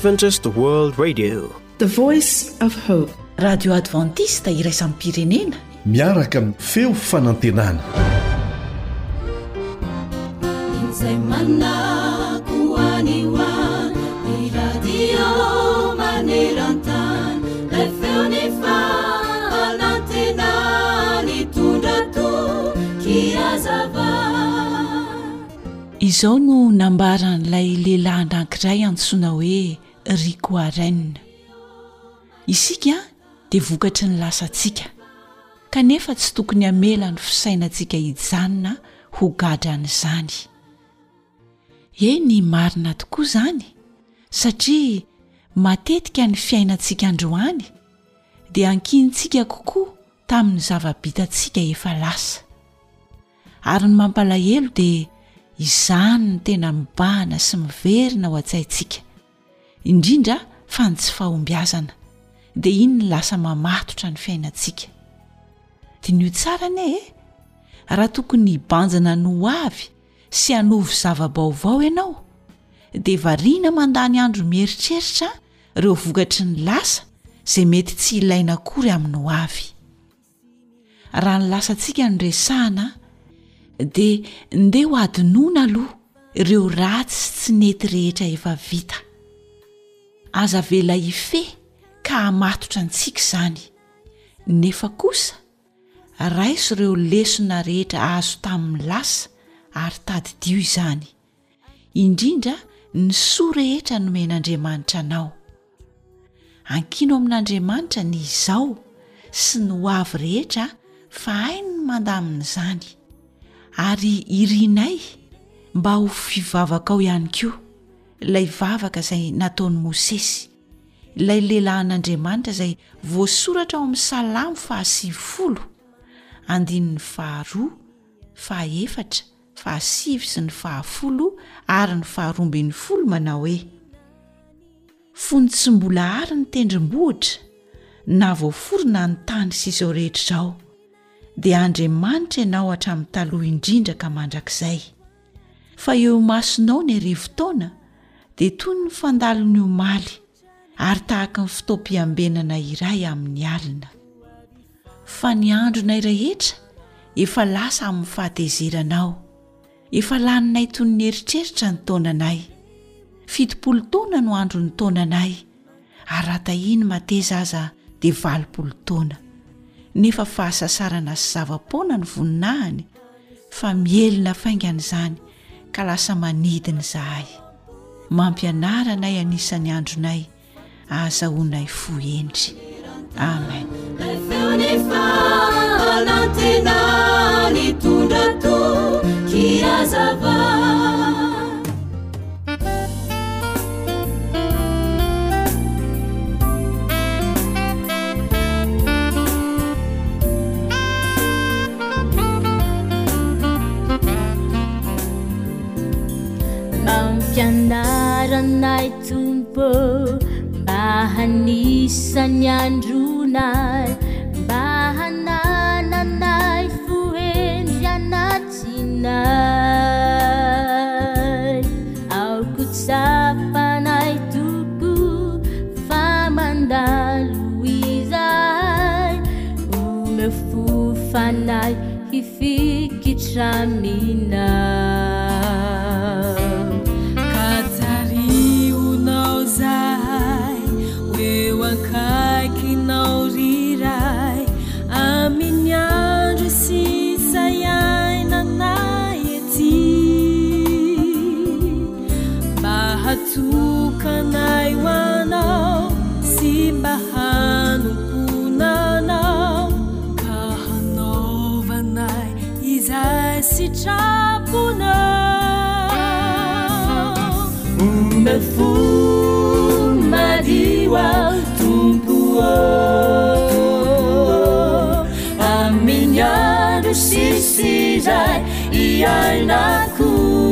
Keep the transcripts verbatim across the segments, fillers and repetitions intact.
Adventist World Radio, the voice of hope. Radio Adventista iraisam-pirenena miaraka amin'ny feo fanantenana. Izay manakoaniwa ny radio maneran-tany ilay feony fanantenana nitondra tokiazava. Izao no nambaran'ilay lehilahy anankiray antsoina hoe Rico Warren. Isika dia vokatry ny lasantsika, kanefa tsy tokony hamela ny fisainantsika hijanona ho gadran'izany. Eny marina tokoa izany, satria matetika ny fiainantsika androany dia ankinitsika kokoa tamin'ny zava-bitantsika efa lasa. Ary ny mampalahelo dia izany ny tena mibahana sy miverina ho an-tsaintsika, indrindra fa ny tsy fahombiazana, dia iny ny lasa mamatotra ny fiainantsika. Dinio tsara ane e, raha tokony hibanjana no avy sy hanovo zava-baovao ianao, dia variana mandany andro mieritreritra ireo vokatry ny lasa izay mety tsy ilaina akory amin'ny avy. Raha ny lasantsika no resahana, dia ndeha ho adinoana aloha ireo ratsy sy tsy nety rehetra efa vita. Aza vela ife ka hamatotra antsika izany, nefa kosa raiso ireo lesona rehetra azo tamin'ny lasa ary tadidio izany, indrindra ny soa rehetra nomen'Andriamanitra anao. Ankino amin'Andriamanitra ny izao sy ny ho avy rehetra fa hainy ny mandamin'izany, ary irinay mba ho fivavaka ao ihany koa ilay vavaka izay nataon'i Mosesy, ilay lehilahin'Andriamanitra izay voasoratra ao amin'ny Salamo fahasivifolo andininy faharoa, fahaefatra, fahasivy sy ny fahafolo ary ny faharoambin'ny folo manao hoe: fony tsy mbola ary ny tendrombohitra na voaforona ny tany sy izao rehetra izao, dia Andriamanitra ianao hatramin'ny taloha indrindra ka mandrakizay. Fa eo masonao ny rivo-taona dia toy ny fandalony omaly, ary tahaka ny fitaom-piambenana iray amin'ny alina. Fa ny andronay rehetra efa lasa amin'ny fahatezeranao, efa laninay toy ny eritreritra ny taonanay. Fitopolo taona no andro ny taonanay, ary ratahiny mateza aza dia valopolo taona. Nefa fahasasarana sy zava-poana ny voninahiny, fa mielina faingana izany ka lasa manidina izahay. Mampianaranay anisan'ny andronay, ahazahoanay fohendry. Amen. Feony fanantenana nitondra tokiazava. Mampianaranay Tompo mba hanisany andronay, mba hanananay fohendry anatinay. Aoko tsapanay toko fa mandalo izahay, omeo fofanay hifikitramina. Kaikinao riray amin'ny andro sisa iainanay ety, mba hatokanay ho anao sy mba hanomponanao, ka hanaovanay izay sitraponao. Omeo fo madiwa amin'ny andro sisa izay iainako,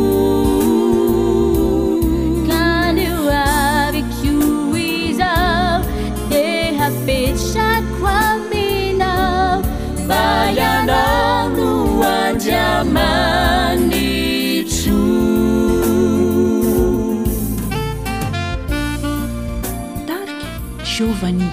ka ny avy koa izao dia hapetrako aminao, fa ianao no Andriamanitro. Vani.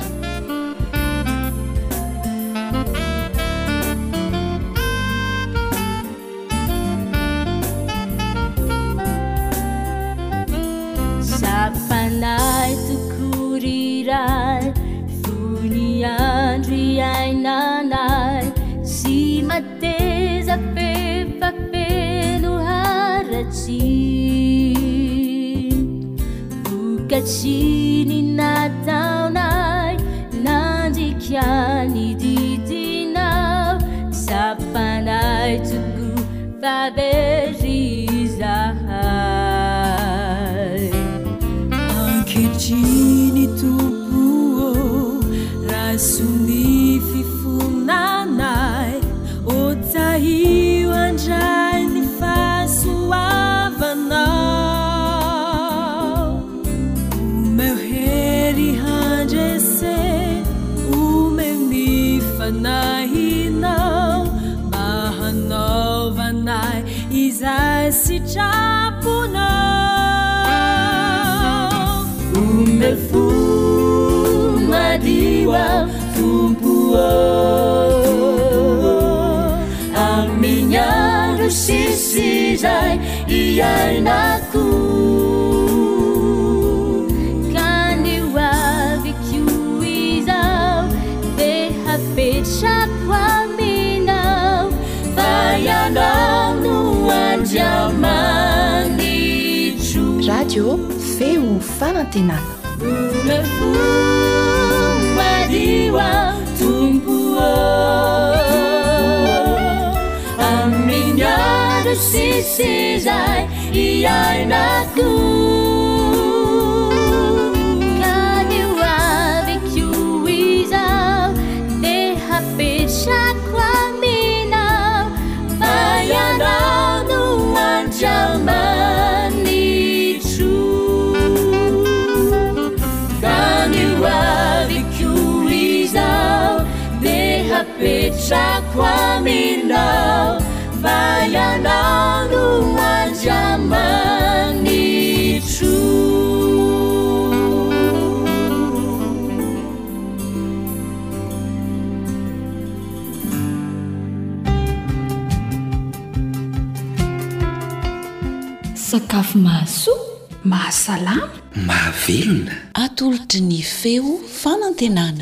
Sapanay tukuriray Funi andri ainanay Si mateza pepapelo haratsy Bukatsini nataonay Nandikyani didinao Sapanay tuku faberizahay Ankehitriny tompo rasony fifonanay Otahio andray ny fahasoavanao Omeo hery handrese omeo ny fanahinao Mba hanaovanay izay sitraponao Omeo fo madiwa tumpuo Amin'ny andro sisy izay iainako Ka ny hoaviko izao Dia hapetrako aminao Fa ianao no andriamanitro Radio feo fanantenana Omeo fo madiwa tumpuo Amin'ny andro sisy izay iainako Ka ny hoaviko izao Dia hapetrako aminao Fa ianao no andriamanitro Ka ny hoaviko izao Dia hapetrako aminao Fa ianao no andriamanitro Sakafo mahasoa, mahasalama, mahavelona. Atolotry ny feo fanantenana.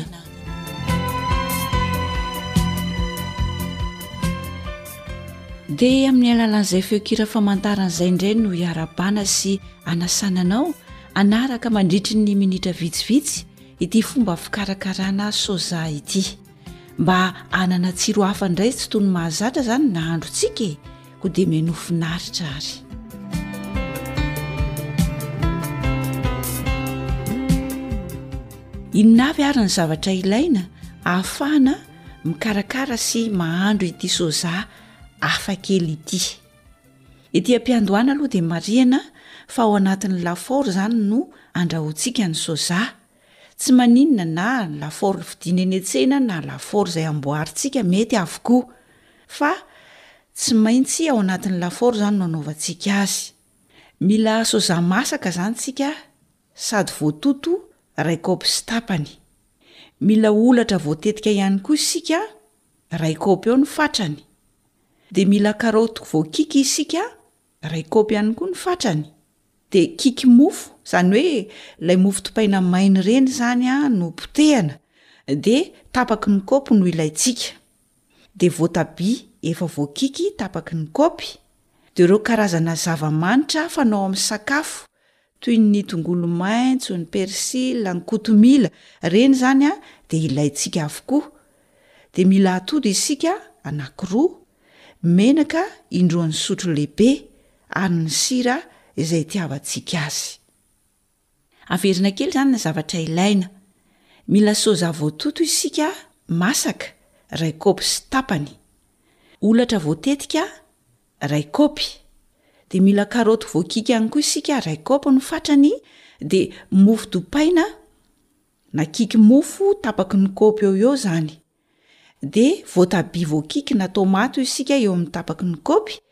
Dia amin'ny alalan'izay feokira famantaran'izay indray no hiarabana sy anasananao anaraka mandritry ny minitra vitsivitsy ity fomba fikarakarana soja ity. Mba anana tsiro hafa indray tsy toy ny mahazatra zany nahandrontsika ko dia meno finaritra ary. Inona avy ary ny zavatra ilaina ahafahana mikarakara sy mahandro ity soja hafa kely ity. Ety am-piandohana aloha dia marihana fa ao anatin'ny lafaoro zany no andrahoantsika ny soja. Tsy maninona na lafaoro vidiana eny an-tsena na lafaoro izay amboarintsika mety avokoa. Fa tsy maintsy ao anatin'ny lafaoro zany no anaovantsika azy. Mila soja masaka zany tsika sady voatoto iray kaopy sy tapany. Mila olatra voatetika ihany koa isika iray kaopy eo ny fatrany. Dia mila karaoty voakiky isika iray kaopy ihany koa ny fatrany. Dia kiky mofo, zany hoe ilay mofo topaina maina ireny zany a no potehana. Dia tapaky ny kaopy no ilaitsika. Dia voatabia efa voakiky tapaky ny kaopy. Dia ireo karazana zava-manitra fanao amin'ny sakafo toy ny tongolo maintso, ny persila, ny kotomila, reny zany a dia ilaitsika avokoa. Dia mila atody isika anankiroa, menaka indroan'ny sotro lehibe ary ny sira izay itiavantsika azy. Averina kely zany ny zavatra ilaina. Mila soja voatoto isika masaka iray kaopy sy tapany. Olatra voatetika iray kaopy. Dia mila karaoty voakiky ihany koa isika iray kaopy ny fatrany. Dia mofo dopaina na kiky mofo tapaky ny kaopy eo eo zany. Dia voatabia voakiky na tomato isika eo amin'ny tapaky ny kaopy.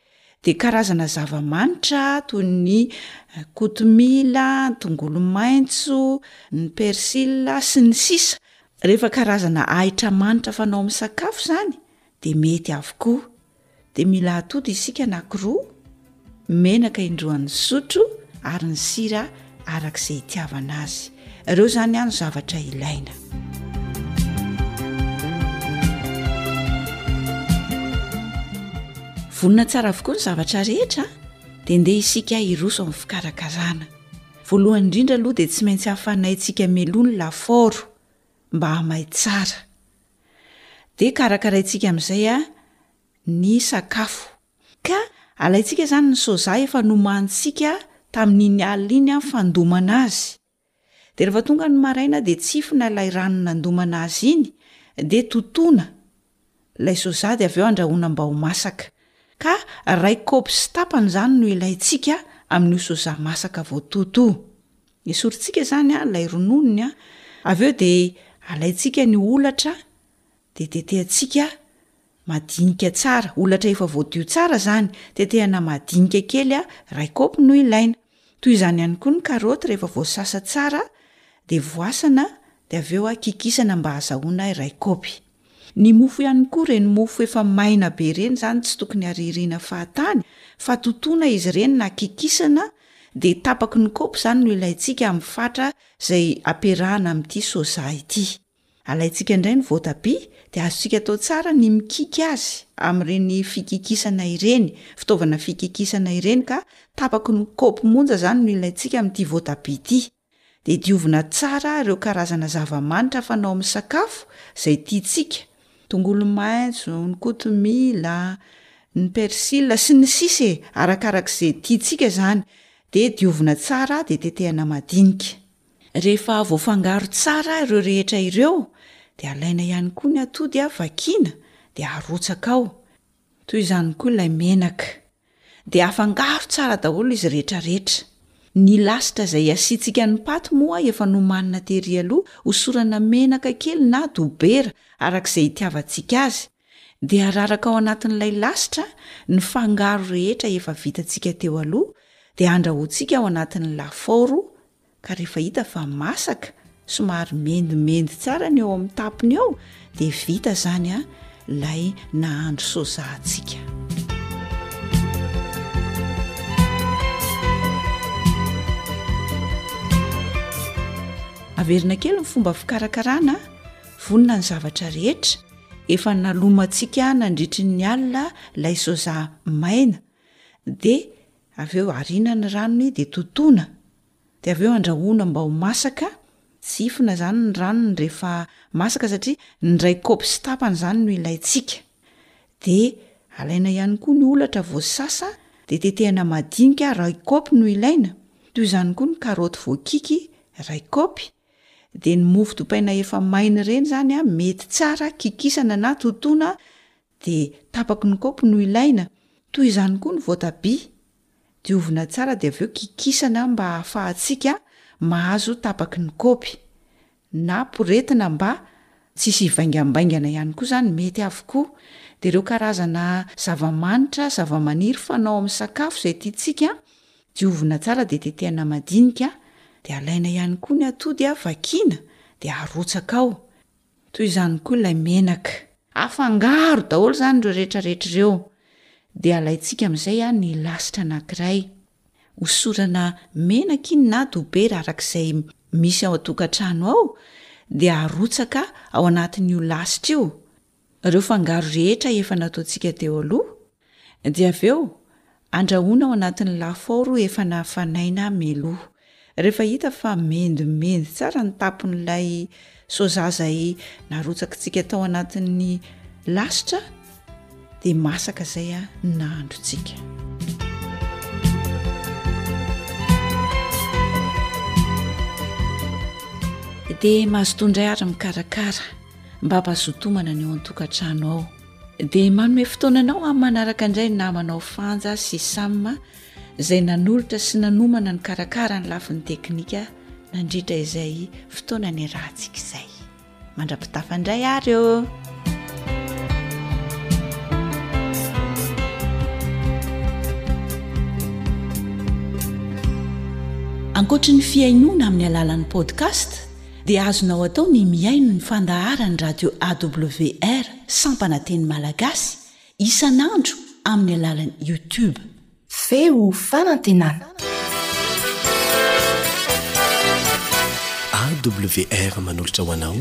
de karazana zava-manitra toy ny kotomila, tongolo maintso, ny persila sy ny sisa. Rehefa karazana ahitra manitra fanao amin'ny sakafo zany de mety avokoa. De mila atody isika anankiroa, menaka indroan'ny sotro ary ny sira arak'izay itiavana azy. Ireo zany any zavatra ilaina. Vonina tsara avokoa ny zavatra rehetra dia ndeha isika hiroso amin'ny fikarakarana. Voalohany indrindra aloha dia tsy maintsy hafanaintsika melony lafaoro mba hamay tsara. Dia karakaraintsika amin'izay a ny sakafo. Ka alaintsika zany ny soja efa nomantsika tamin'iny alina iny fandomana azy. Dia rehefa tonga ny maraina dia tsifina ilay rano nandomana azy iny dia totona ilay soja dia avy eo andrahoina mba ho masaka. Ka ray kaopy sy tapany zany no ilaintsika amin'ny soja masaka voatoto. Esorintsika zany a ilay rononony a. Avy eo dia alaintsika ny olatra dia tetehantsika madinika tsara. Olatra efa voadio tsara zany, tetehana madinika kely a ray kaopy no ilaina. Toy izany ihany koa ny karaoty rehefa voasasa tsara dia voasana dia avy eo kikisana mba hazahoana iray kaopy. Ny mofo ihany koa reny mofo efa maina be reny zany tsy tokony haririna fahatany fa totona izy reny na kikisana dia tapaky ny kaopy zany no ilaintsika amin'ny fatra izay ampiarahana amin'ity soja ity. Alaintsika indray ny voatabia dia azontsika atao tsara ny mikika azy amin'ireny fikikisana ireny, fitaovana fikikisana ireny ka tapaky ny kaopy monja zany no ilaintsika amin'ity voatabia ity. Dia diovina tsara ireo karazana zava-manitra fanao amin'ny sakafo izay tiantsika. Tongolo maintso, ny kotomila, ny persila sy ny sisa arakarak'izay tiantsika zany. Dia diovina tsara dia tetehana madinika. Rehefa voafangaro tsara ireo rehetra ireo dia alaina ihany koa ny atody vakiana dia arotsaka ao. Toy izany koa ilay menaka. Dia afangaro tsara daholo izy rehetra rehetra. Ny lasitra izay asiantsika ny paty moa efa nomanina tery aloha hosorana menaka kely na dobera arak'izay itiavantsika azy. Dia araraka ao anatin'ilay lasitra ny fangaro rehetra efa vitantsika teo aloha dia andrahoantsika ao anatin'ny lafaoro. Ka rehefa hita fa masaka, somary mendimendy tsara ny eo amin'ny tapony eo dia vita zany a ilay nahandro soja antsika. Averina kely ny fomba fikarakarana vonina ny zavatra rehetra. Efa nalomantsika nandritry ny alina ilay soja maina dia avy eo arina ny ranony dia totona. Dia avy eo andrahoina mba ho masaka. Tsifina zany ny ranony rehefa masaka satria ny ray kaopy sy tapany zany no ilaintsika. Dia alaina ihany koa ny olatra voasasa dia tetehana madinika ray kaopy no ilaina. Toy izany koa ny karaoty voakiky ray kaopy. Dia ny mofo dopaina efa maina ireny zany a mety tsara kikisana na totona dia tapaky ny kaopy no ilaina. Toy izany koa ny voatabia. Diovina tsara dia avy eo kikisana mba hahafahantsika mahazo tapaky ny kaopy. Na poretina mba tsisy vaingambaingana ihany koa zany mety avokoa. Dia ireo karazana zava-manitra, zava-maniry fanao amin'ny sakafo izay tiantsika diovina tsara dia tetehana madinika. Dia alaina ihany koa ny atody vakiana dia arotsaka ao. Toy izany koa ilay menaka. Afangaro daholo zany ireo rehetra rehetra ireo. Dia alaintsika amin'izay ny lasitra anankiray. Hosorana menaka iny na dobera arak'izay misy ao an-tokantrano ao dia arotsaka ao anatin'io lasitra io. Ireo fangaro rehetra efa nataontsika teo aloha dia avy eo andrahoina ao anatin'ny lafaoro efa nafanaina meloa. Rehefa hita fa mendimendy tsara ny tapon'ilay soja izay narotsakitsika tao anatin'ny lasitra dia masaka izay a nahandrontsika. Dia mahazotondray ary mikarakara mba hampazotomana ny eo an-tokantrano ao. Dia manome fotoananao amin'ny manaraka indray namanao fanja sy samma izay nanolotra sy nanomana ny karakara ny lafin'ny teknika nandritra izay fotoana ny rahantsika izay. Mandrapitafa indray ary eo. ankoatra ny fiainoana amin'ny alalan'ny podcast dia azonao atao ny miaino ny fandaharany radio A W R sampananteny malagasy isan'andro amin'ny alalan'ny YouTube. Feo fanantenana. A W R manolotra ho anao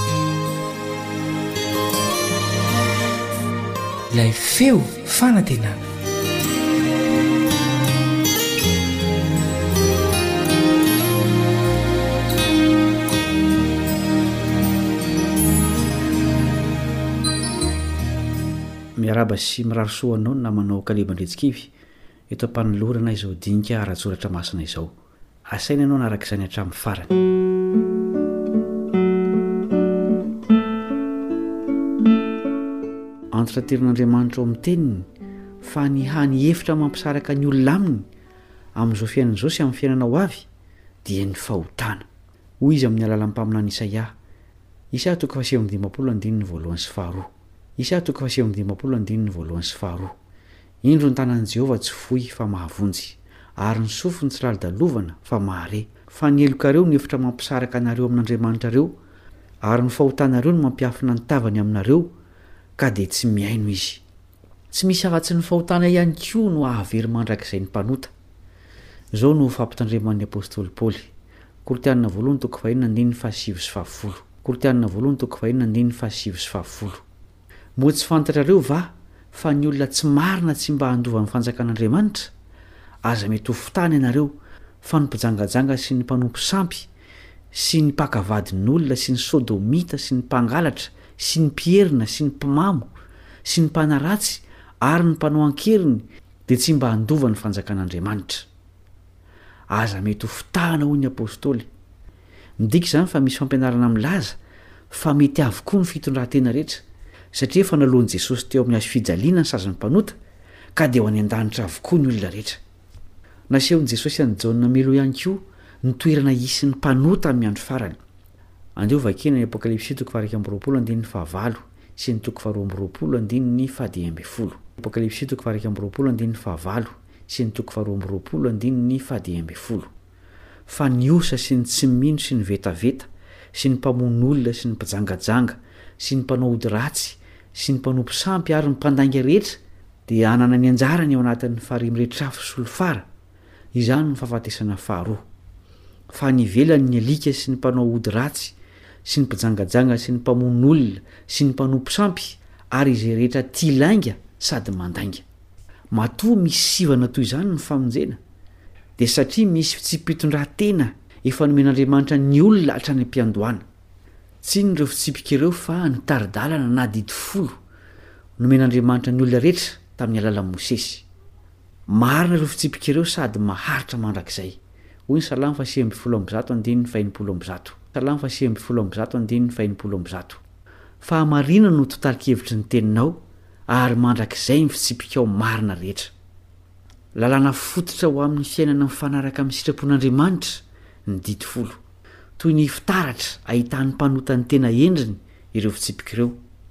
Ilay feo fanantenana. miaraba sy mirarosoa anao na manao kalebandretsikivy eto ampanolorana izao dinika ara-tsoratra masina izao. Asaina ianao naraka izany hatramin'ny farany. Antitra teren'Andriamanitra ao amin'ny teniny fa ny hany efitra mampisaraka ny olona aminy amin'izao fiainana izao sy amin'ny fiainana ho avy dia ny fahotana. Hoy izy amin'ny alalan'ny mpaminany Isaia, Isaia toko faha sivy amby dimampolo andininy voalohany sy faharoa. Isaia toko faha sivy amby dimampolo andininy voalohany sy faharoa. Indro ny tanan'i Jehovah tsy fohy fa mahavonjy, ary ny sofiny tsy lalidalovana fa mahare. Fa ny elokareo ny efitra mampisaraka anareo amin'Andriamanitra reo, ary ny fahotanareo no mampiafina ny tavany aminareo, ka dia tsy miaino izy. Tsy misy afa-tsy ny fahotana ihany koa no ahavery mandrakizay ny mpanota. Izao no fampitandreman'ny apôstôly Paoly. Korinthianina voalohany toko fahaenina andininy fahasivy sy fahafolo. Korinthianina voalohany toko fahaenina andininy fahasivy sy fahafolo. Moa tsy fantatrareo va fa ny olona tsy marina tsy mba handova ny fanjakan'Andriamanitra? Aza mety ho fitany ianareo fa ny mpijangajanga sy ny mpanompo sampy sy ny mpakavadin'olona sy ny sodomita sy ny mpangalatra sy ny mpierina sy ny mpimamo sy ny mpanaratsy ary ny mpanao ankeriny dia tsy mba handova ny fanjakan'Andriamanitra. Aza mety ho fitahana hoy ny apôstôly. Midika izany fa misy fampianarana milaza fa mety avokoa ny fitondran-tena rehetra, satria efa nalaon'i Jesosy teo amin'ny hazo fijaliana ny sazan'ny mpanota, ka dia ho any an-danitra avokoa ny olona rehetra. Nasehon'i Jesosy an'i Jaona melo ihany koa ny toerana hisy ny mpanota amin'ny andro farany. Andeo vakina ny Apokalipsy toko faha amby roapolo andininy fahavalo sy ny toko faharoa amby roapolo andininy fahadimy amby folo. Apokalipsy toko faha amby roapolo andininy fahavalo sy ny toko faharoa amby roapolo andininy fahadimy amby folo. Fa ny osa sy ny tsy mino sy ny vetaveta sy ny mpamon'olona sy ny mpijangajanga sy ny mpanao ody ratsy sy ny mpanompo sampy ary ny mpandainga rehetra dia anana ny anjarany ao anatin'ny fahariamirehetrafo sy olofara. Izany ny fahafatesana faharoa. Fa ny ivelany ny alika sy ny mpanao ody ratsy sy ny mpijangajanga sy ny mpamon'olona sy ny mpanompo sampy ary izay rehetra tia lainga sady mandainga. Matoa misy sivana toy izany ny famonjena, dia satria misy tsy mpitondran-tena efa nomen'Andriamanitra ny olona hatrany am-piandohana. Tsy nyreo fitsipika ireo fa ny taridalana na didi folo nomen'Andriamanitra ny olona rehetra tamin'ny alalan'i Mosesy. Marina ireo fitsipika ireo sady maharitra mandrakizay. Hoy ny Salamo faha sivy amby folo amby zato andininy fahenimpolo amby zato. Salamo faha sivy amby folo amby zato andininy fahenimpolo amby zato. Fa marina no totalikevitry ny teninao ary mandrakizay ny fitsipikao marina rehetra. Lalàna fototra ho amin'ny fiainana mifanaraka amin'ny sitrapon'Andriamanitra ny didi folo. Toy ny fitaratra ahitany mpanota ny tena endriny ireo fitsipika ireo.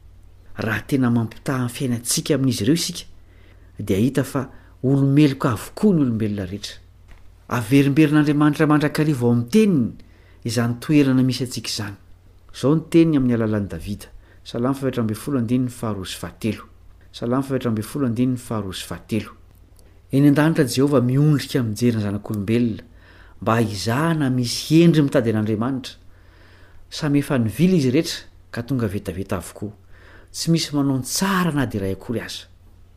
Raha tena mampitaha ny fiainantsika amin'izy ireo isika dia hita fa olomeloka avokoa ny olombelona rehetra. Averimberin'Andriamanitra mandrakariva ao amin'ny teniny izany toerana misy antsika izany. Izao ny teniny amin'ny alalan'i Davida. Salamo faha efatra amby folo andininy faharoa sy fahatelo. Salamo faha efatra amby folo andininy faharoa sy fahatelo. Eny an-danitra Jehovah miondrika mijery ny zanak'olombelona mba hizahana misy endry mitady an'Andriamanitra. Samy efa nivily izy rehetra ka tonga vetaveta avokoa. Tsy misy manao ny tsara na dia iray akory aza.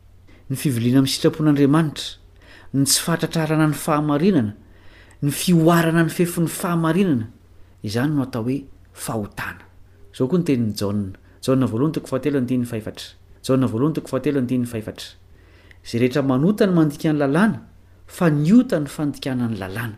Ny fiviliana amin'ny sitrapon'Andriamanitra, ny tsy fahatratrarana ny fahamarinana, ny fioarana ny fefon'ny fahamarinana, izany no atao hoe fahotana. Izao koa ny tenin'ny Jaona. Jaona voalohany toko fahatelo andininy fahaefatra. Jaona voalohany toko fahatelo andininy fahaefatra. Izay rehetra manota ny mandika ny lalàna, fa ny ota ny fandikana ny lalàna.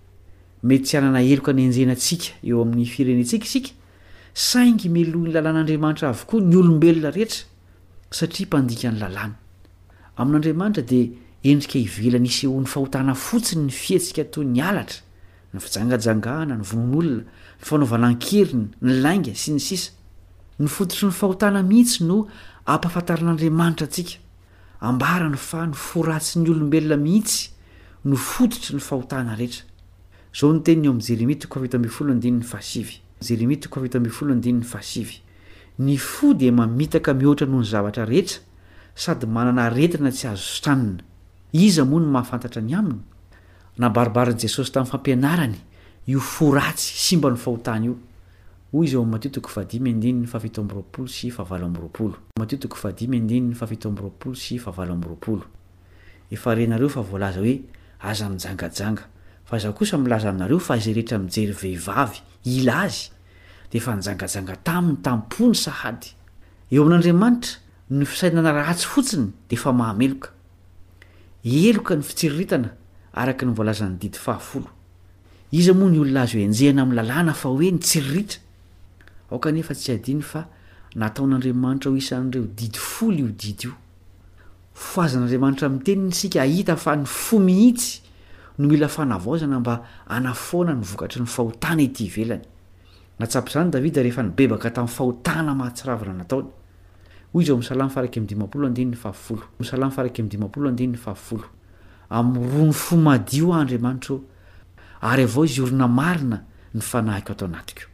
Mety tsy hanana heloka ny enjenantsika eo amin'ny firenentsika isika, saingy melohy ny lalàn'Andriamanitra avokoa ny olombelona rehetra satria mpandika ny lalàna. Amin'Andriamanitra dia endrika ivelany isehoan'ny fahotana fotsiny ny fihetsika toy ny alatra, ny fijangajangana, ny vonon'olona, ny fanaovana ankeriny, ny lainga sy ny sisa. Ny fototry ny fahotana mihitsy no ampahafantaran'Andriamanitra antsika. Ambarany fa ny foratsy ny olombelona mihitsy no fototry ny fahotana rehetra. zao ny teniny eo amin'ny Jeremia toko fafito ambin'ny folo andininy fahasivy. Jeremia toko fafito ambin'ny folo andininy fahasivy. Ny fo dia mamitaka mihoatra noho ny zavatra rehetra sady manana aretina tsy azo sitranina. Iza moa no mahafantatra ny aminy? Nabaribarin' Jesosy tamin'ny fampianarany io fo ratsy simba ny fahotana io. Hoy izy ao Mateo toko fahadimy andininy fafito amby roapolo sy fahavalo amby roapolo. Mateo toko fahadimy andininy fafito amby roapolo sy fahavalo amby roapolo. Efa renareo fa voalaza hoe aza mijangajanga, fa zaho kosa milaza aminareo fa izay rehetra mijery vehivavy ila azy dia efa nijangajanga taminy tampony sahady. Eo amin'Andriamanitra ny fisainana ratsy fotsiny dia efa mahameloka. Eloka ny fitsiriritana araka ny voalazan'ny didy fahafolo. Iza moa ny olona azo enjehana amin'ny lalàna fa hoe ny tsiriritra? Ao kanefa tsy adiny fa nataon'Andriamanitra ho isan'ireo didy folo io didy io. Foazan'Andriamanitra miteniny isika ahita fa ny fo mihitsy no mila fanavaozana mba anafoana ny vokatry ny fahotana ety ivelany. Natsapy izany Davida rehefa nibebaka tamin'ny fahotana mahatsiravina nataony. Hoy izy ao amin'ny Salamo faha iraika amby dimampolo andininy fahafolo. Salamo faha iraika amby dimampolo andininy fahafolo. Amrony fo madio Andriamanitra ary avao izy orina marina ny fanahiko atao anatiko.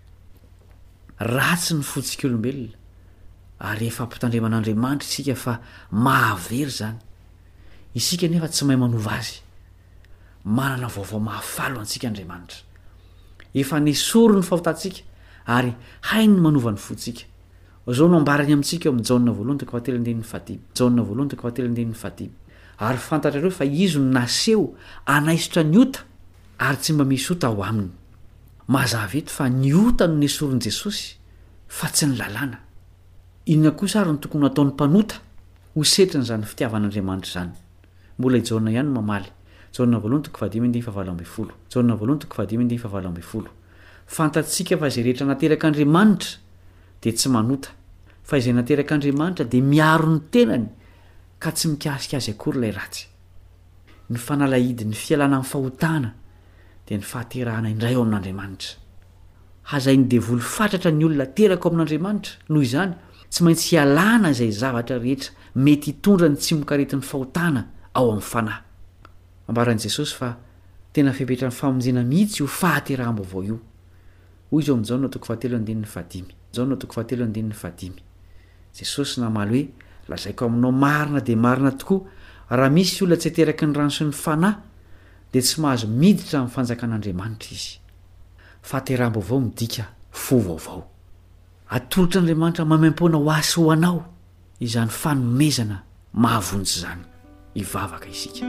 Ratsy ny fotsika olombelona ary efa ampitandreman'Andriamanitra isika fa mahavery zany. Isika nefa tsy mahay manova azy. Manana vaovao mahafalo antsika Andriamanitra. Efa nesorony ny fahotantsika ary hainy manova ny fotsika. Zao no ambarany amintsika eo amin'ny Jaona voalohany toko fahatelo andininy fahadimy. Jaona voalohany toko fahatelo andininy fahadimy. Ary fantatrareo fa izy no naseho anaisotra ny ota ary tsy mba misy ota ao aminy. Mazava eto fa ny ota no nesoron'i Jesosy fa tsy ny lalàna. Inona kosa ary ny tokony ataon'ny mpanota ho setriny zany fitiavan'Andriamanitra zany? Mbola i Jaona ihany mamaly. Jaona voalohany toko fahadimy andininy fahavalo ambin'ny folo. Jaona voalohany toko fahadimy andininy fahavalo ambin'ny folo. Fantatsika fa izay rehetra naterak'Andriamanitra dia tsy manota, fa izay naterak'Andriamanitra dia miaro ny tenany ka tsy mikasika azy akory ilay ratsy. Ny fanalahidy ny fialana amin'ny fahotana dia ny fahaterahana indray ao amin'Andriamanitra. Hazainy devoly fatratra ny olona teraka ao amin'Andriamanitra. Noho izany tsy maintsy hialana izay zavatra rehetra mety hitondra ny tsy mokaretin'ny fahotana ao amin'ny fanahy. Ambaran'i Jesosy fa tena fepetra ny famonjena mihitsy io fahateraham-baovao io. Hoy izy ao amin'ny Jaona toko fahatelo andininy fahadimy. Jaona toko fahatelo andininy fahadimy. Jesosy namaly hoe lazaiko aminao marina dia marina tokoa, raha misy olona tsy ateraky ny rano sy ny fanahy dia tsy mahazo miditra amin'ny fanjakan'Andriamanitra izy. Fahateraham-baovao midika fo vaovao. Atolotra Andriamanitra mamempoana ho asy ho anao izany fanomezana mahavonjy zany. Ivavaka isika.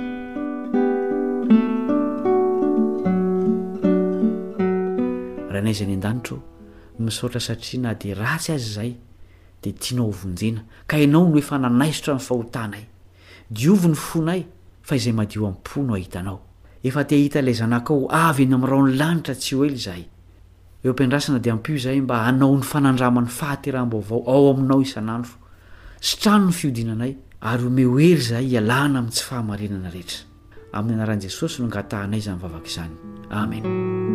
Ranaiza ny an-danitro misaotra satria na dia ratsy azy izay dia tianao hovonjena ka ianao no efa nanaisotra ny fahotanay. Diovy ny fonay fa izay madio am-po no ahitanao. Efa te hahita ilay zanakao avy eny amin'irao ny lanitra tsy ho ela izahay. Eo am-piandrasana dia ampio izahay mba hanao ny fanandramany fahateraham-baovao ao aminao isan'andro. Sitrano ny fiodinanay ary omeo hery izahay hialana amin'ny tsy fahamarinana rehetra. Amin'ny anaran'i Jesosy no ngatahanay izany vavaka izany. Amen.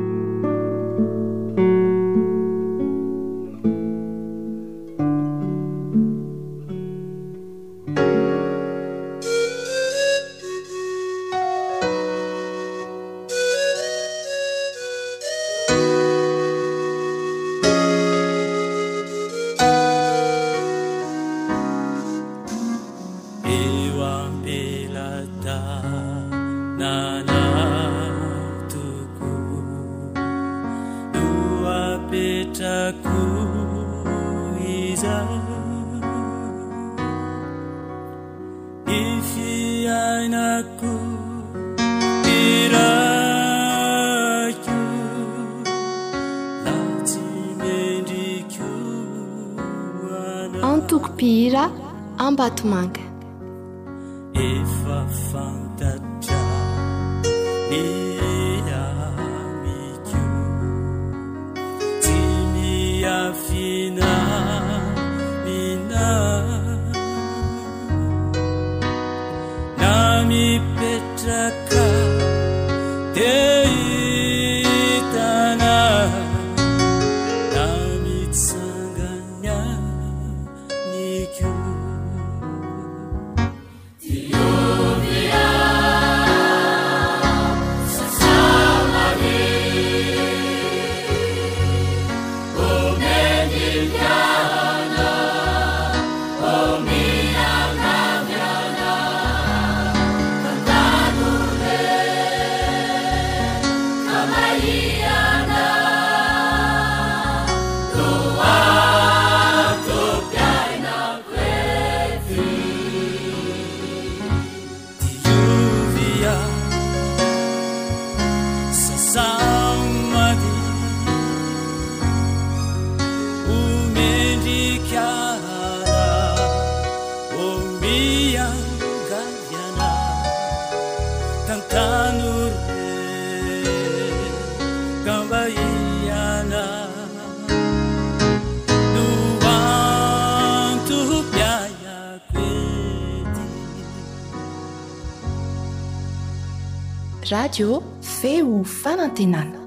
Antokopihira Ambatomanga. Efa fantatra ny amiko tsy miafina mina na mipetraka dia hitana na mitsanganya niko. Diovia, Sasa Maria. radio feo fanantenana.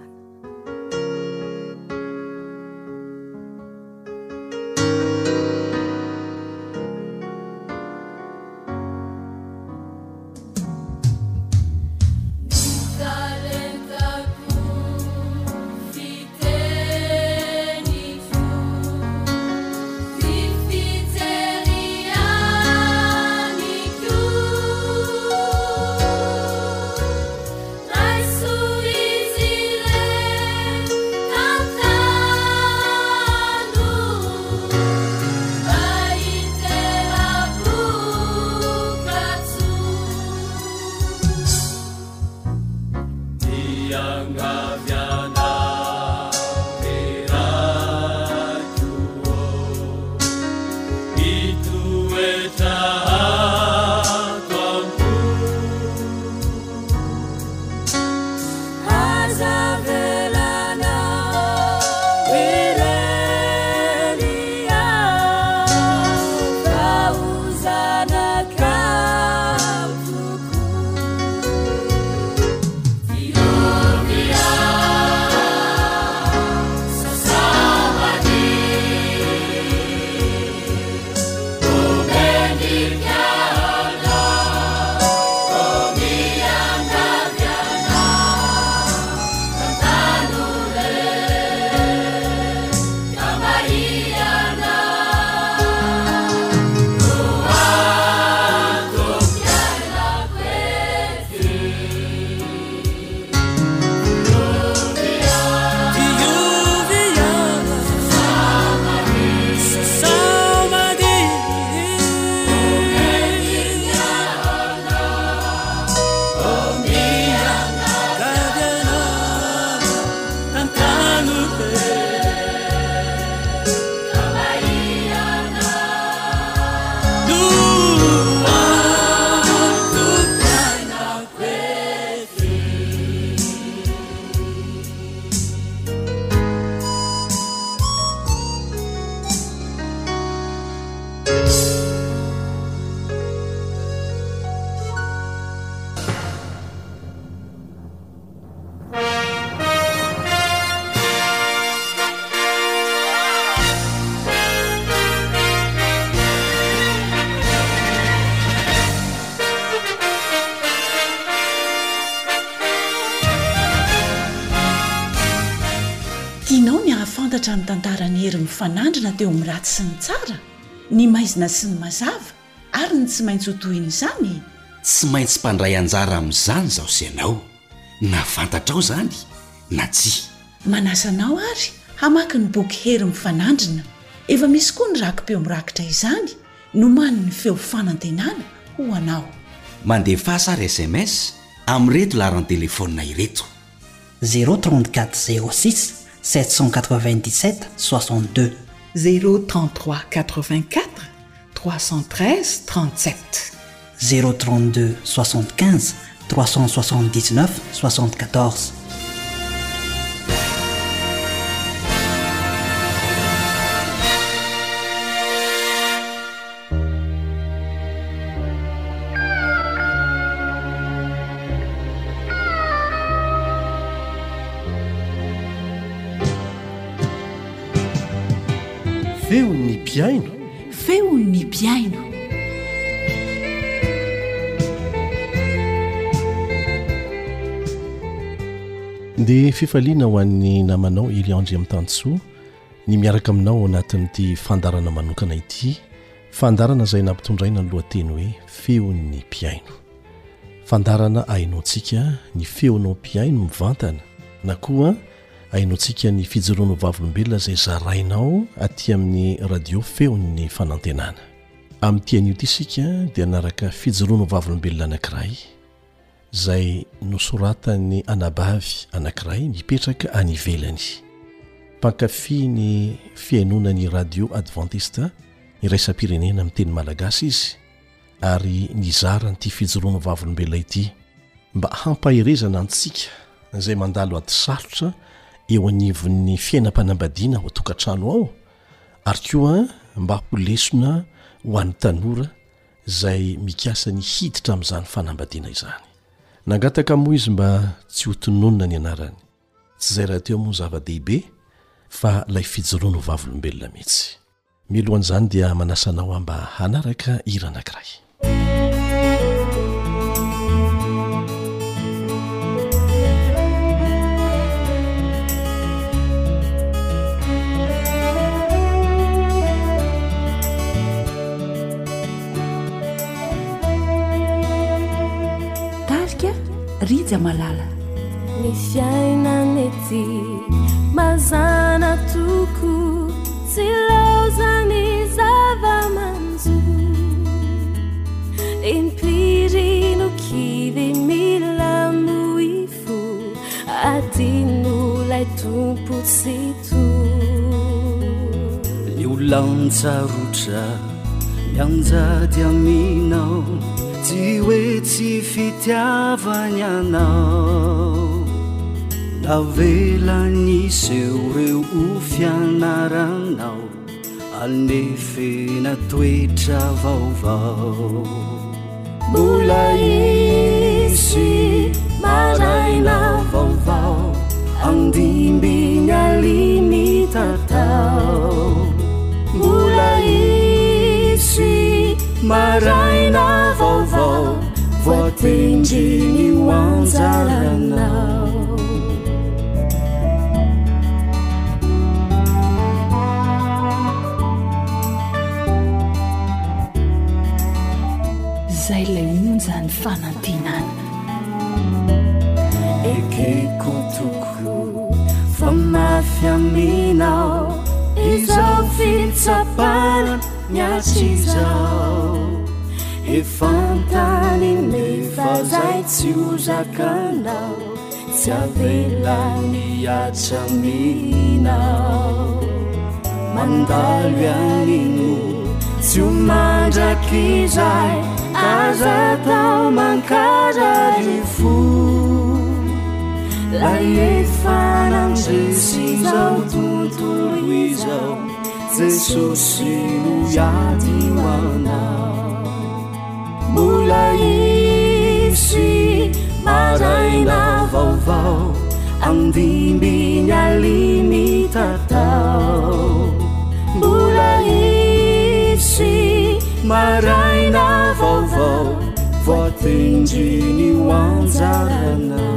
Fantatra ny tantarany hery mifanandrina teo amin'ny ratsy sy ny tsara, ny maizina sy ny mazava, ary ny tsy maintsy hotohiny izany. Tsy maintsy mpandray anjara amin'izany zaho sy ianao, na fantatrao zany na tsy. Manasanao ary hamaky ny boky hery mifanandrina. Efa misy koa ny rakim-peo mirakitra izany, nomany ny feo fanantenana ho anao. Mandefa ary S M S amin'ireto laharana telefônina ireto: zéro trente-quatre zéro six sept cent quatre-vingt-dix-sept soixante-deux, zéro trente-trois quatre-vingt-quatre trois cent treize trente-sept, zéro trente-deux soixante-quinze trois cent soixante-dix-neuf soixante-quatorze. Feo ny piaino, feo ny piaino. dia fifaliana ho an'ny namanao Eliandry amin'ny Tantsoa ny miaraka aminao anatin'ity fandarana manokana ity, fandarana izay nampitondraina ny lohateny hoe feon'ny piaino. Fandarana hainontsika ny feonao piaino mivantana, na koa hainontsika ny fijoroano vavolombelona izay zarainao aty amin'ny radio feon'ny fanantenana. Amin'ity anio ity isika dia naraka fijoroano vavolombelona anankiray izay nosoratany anabavy anankiray mipetraka any ivelany. Mpankafy ny fiainonany radio adventiste iraisam-pirenena amin'ny teny malagasy izy, ary nizara n'ity fijoroano vavolombelona ity mba hampahirezana antsika izay mandalo ady sarotra eo anivon'ny fiainam-panambadiana ho tokantrano ao, ary koa mba ho lesona ho an'ny tanora izay mikasa ny hiditra amin'izany fanambadiana izany. nangataka moa izy mba tsy ho tononona ny anarany tsy zay raha teo moa zava-dehibe fa lay fijoroano vavolombelona mihitsy. Milohan'izany dia manasanao mba hanaraka hira anankiray. Rija malala ny fiainanety mazana toko tsy laozany zava-manjo impirino kivy milamoifo adino lay tompo sy to ny olantsarotra mianjady aminao tsy hoe tsy fitiavany anao navelanyiseo reo o fianaranao alnefena toetra vaovao mbola isy maraina vaovao andimbiny aliny tatao mbola isy maraina vaovao voatendriny hoanjaranao zay lay onjany fanantenana ekeko toko fa mafy aminao izao fitsapana miatsizao efantany nefa zay tsy ozakanao tsy avelany atsaminao mandalo anino tsy omandraky zay aza tao mankarary fo lay efanandresy zao tontolo izao Jesosy no yady hoanao mbola isy maraina vaovao andimbiny aliny tatao mbola isy maraina vaovao voatendriny hoanjaranao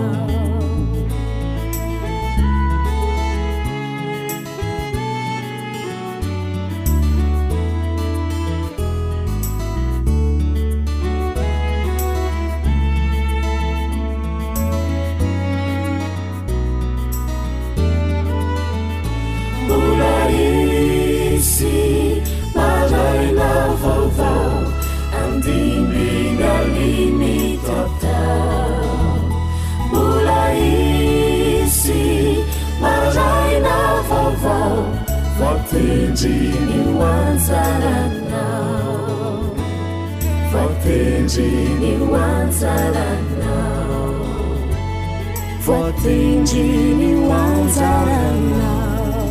Vatendriny hoanjaranao Vatendriny hoanjaranao Vatendriny hoanjaranao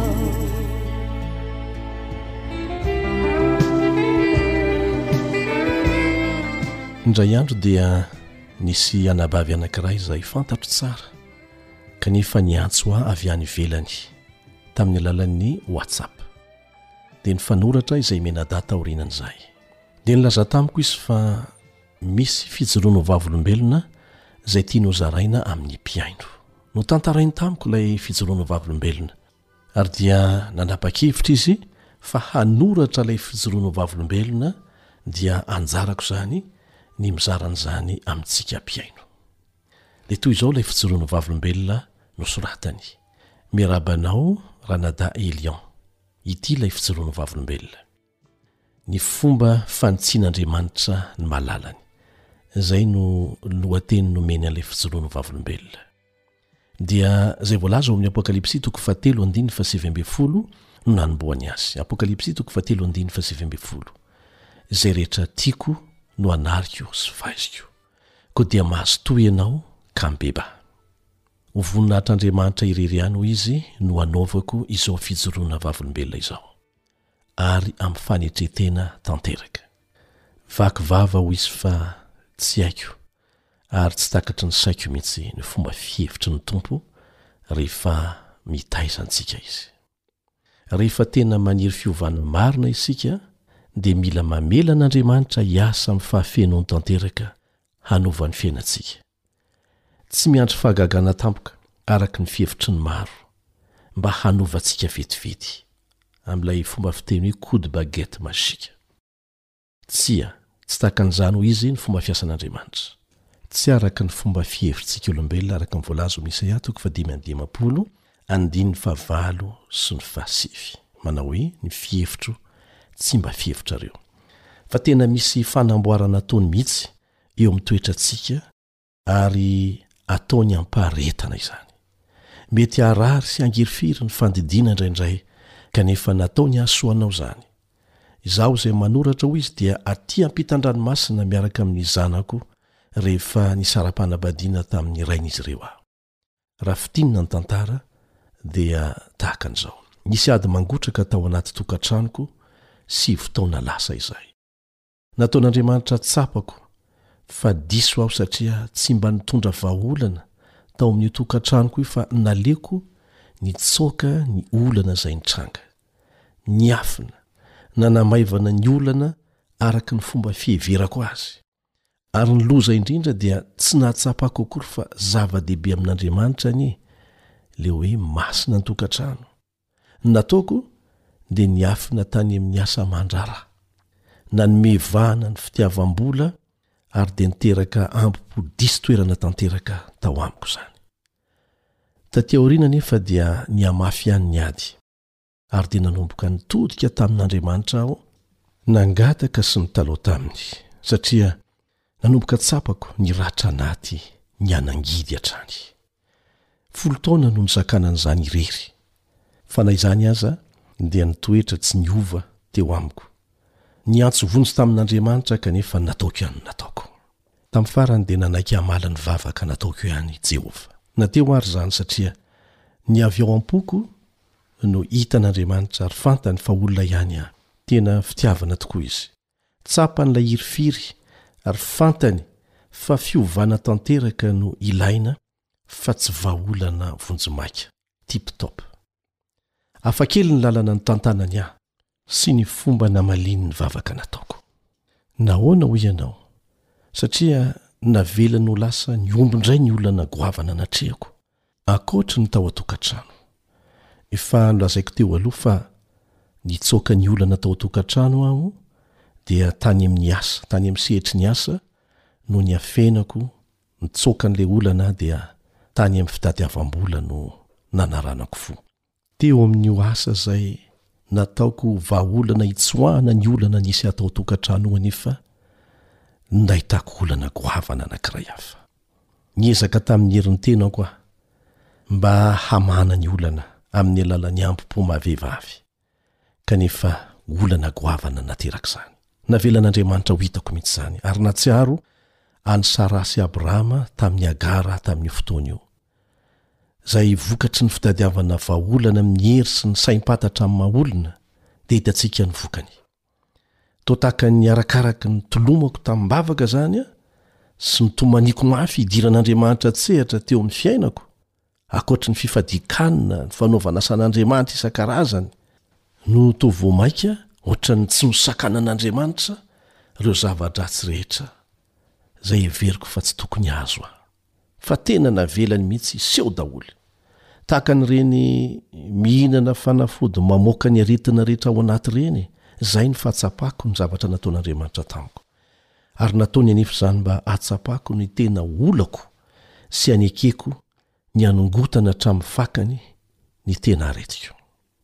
Indray andro dia nisy anabavy anankiray izay fantatro tsara kanefa niantso aho avy any ivelany tamin'ny alalan'ny WhatsApp dia nifanoratra izay menadata aorianan'izay dia nilaza tamiko izy fa misy fijoroano vavolombelona izay tiany hozaraina amin'ny mpiaino no tantarainy tamiko ilay fijoroano vavolombelona ary dia nanapa-kevitra izy fa hanoratra ilay fijoroano vavolombelona dia anjarako zany ny mizaran'izany amintsika mpiaino dia toy izao ilay fijoroano vavolombelona nosoratany mirabanao Ranada Elion ity ilay fijoroano vavolombelona ny fomba fanitsin'Andriamanitra ny malalany izay no lohateny nomeny an'ilay fijoroano vavolombelona dia zay voalaza ao amin'ny apokalipsy toko fahatelo andiny fa sivy amby folo no nanomboany azy apokalipsy toko fahatelo andiny fa sivy amby folo izay rehetra tiako no anariko sy fahaiziko koa dia mahazo toy ianao kambeba ho voninahitr'Andriamanitra irery ihany ho izy no anaovako izao fijoroana vavolombelona izao ary amin'ny fanetretena tanteraka vaky vava ho izy fa tsy haiko ary tsy takatry ny saiko mihitsy ny fomba fihevitry ny tompo rehefa mitaizantsika izy. Rehefa tena maniry fiovana marina isika dia mila mamela an'Andriamanitra hiasa amin'ny fahafenony tanteraka hanovany fiainantsika. Tsy miandry fahagagana tampoka araka ny fihevitry ny maro mba hanovantsika vetivety amin'ilay fomba fiteny hoe coup de baguette magique. Tsia, tsy takan'izany ho izy ny fomba fiasan'Andriamanitra. Tsy araka ny fomba fihevitsika olombelona araka ny voalaza ao Isaia toko fahadimy amby dimampolo andiny fahavalo sy ny fahasivy. Manao hoe ny fihevitro tsy mba fihevitrareo. Fa tena misy fanamboarana ataony mihitsy eo amin'ny toetrantsika ary ataony ampaharetana izany. Mety harary sy angirifiry ny fandidina indraindray kanefa nataony hahasoanao izany. Izaho izay manoratra ho izy dia aty ampitan-dranomasina miaraka amin'ny zanako rehefa nisara-panambadiana tamin'ny rain'izy ireo aho. Raha fitinina ny tantara dia tahaka an'izao. Nisy ady mangotraka tao anaty tokantranoko sy fotoana lasa izay. Nataon'Andriamanitra tsapako fa diso aho satria tsy mba nitondra vahaolana tao amin'ny tokantranoko io fa naleko nitsoaka ny olana izay nitranga. Niafina, nanamaivana ny olana araka ny fomba fiheverako azy. Ary ny loza indrindra dia tsy nahatsapako akory fa zava-dehibe amin'Andriamanitra ny le hoe masina ny tokantrano. Nataoko dia niafina tany amin'ny asa mandrara. Nanomevahana ny fitiavam-bola ary dia niteraka ampo-disy toerana tanteraka tao amiko izany. Taty aoriana nefa dia niamafy ihany ny ady ary dia nanomboka nitodika tamin'Andriamanitra aho, nangataka sy nitaloha taminy satria nanomboka tsapako ny ratra anaty ny anangidy hatrany. Folo taona no nizakana an'izany irery. Fa na izany aza dia nitoetra tsy niova teo amiko. Niantso vonjy tamin'Andriamanitra kanefa nataoko ihany nataoko. Tamin'ny farany dia nanaiky hamala ny vavaka nataoko ihany Jehova. Nateo ary izany satria ny avy ao am-poko no hitan'Andriamanitra ary fantany fa olona ihany aho. Tena fitiavana tokoa izy. Tsapan'ilay hirifiry ary fantany fa fiovana tanteraka no ilaina fa tsy vahaolana vonjimaika. Tip-top. Afakely ny lalana ny tantanany aho sy ny fomba namaliny ny vavaka nataoko. Nahoana ho ianao? Satria navelany ho lasa ny ombindray ny olana goavana natrehako. Akoatra ny tao atokantrano. Efa nolazaiko teo aloha fa nitsoaka ny olana tao atokantrano aho dia tany amin'ny asa, tany amin'ny sehetry ny asa no ny afenako nitsoaka n'ilay olana dia tany amin'ny fitadiavam-bola no nanaranako fo. Teo amin'ny asa izay nataoko vahaolana hitsoahana ny olana nisy atao tokantrano anefa nahitako olana goavana anankiray hafa. Niezaka tamin'ny herin'ny tena aho mba hamana ny olana amin'ny alalan'ny ampo-po mahavehivavy kanefa olana goavana naterak'izany. Navelan'Andriamanitra ho hitako mihitsy izany ary natsiaro any Sara sy Abrahama tamin'ny Agara tamin'ny fotoana io. Zay vokatry ny fitadiavana vahaolana amin'ny hery sy ny saim-patatra amin'ny mahaolona dia hitantsika ny vokany. Toa tahaka ny arakaraky ny tolomako tamin'ny bavaka izany a sy ny tomaniko mafy hidiran'Andriamanitra tsehatra teo amin'ny fiainako, akoatra ny fifadikanina ny fanaovana asan'Andriamanitra isan-karazany no toa voamaika ohatra ny tsy nosakanan'Andriamanitra ireo zava-dratsy rehetra zay heveriko fa tsy tokony azo aho. Fa tena navelany mihitsy seho daholo. Tahaka n'ireny mihinana fanafody mamoaka ny aretina rehetra ao anaty reny, izay ny fahatsapako ny zavatra nataon'Andriamanitra tamiko. Ary nataony anefa izany mba hatsapako ny tena olako sy anekeko ny anongotana hatramin'ny fakany ny tena aretiko.